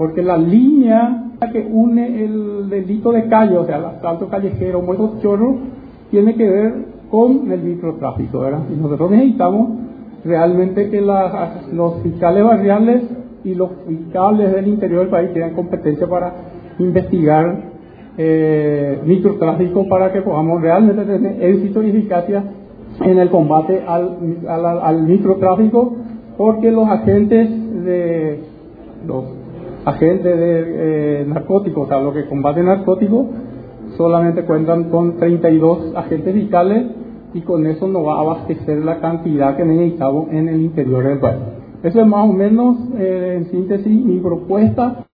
porque la línea que une el delito de calle, o sea, el asalto callejero, muertos chorros, tiene que ver con el microtráfico, ¿verdad? Y nosotros necesitamos realmente que los fiscales barriales y los fiscales del interior del país tengan competencia para investigar microtráfico, para que podamos realmente tener éxito y eficacia en el combate al microtráfico, porque los agentes de narcóticos, o sea, los que combaten narcóticos, solamente cuentan con 32 agentes fiscales, y con eso no va a abastecer la cantidad que necesitamos en el interior del país. Eso es más o menos, en síntesis, mi propuesta.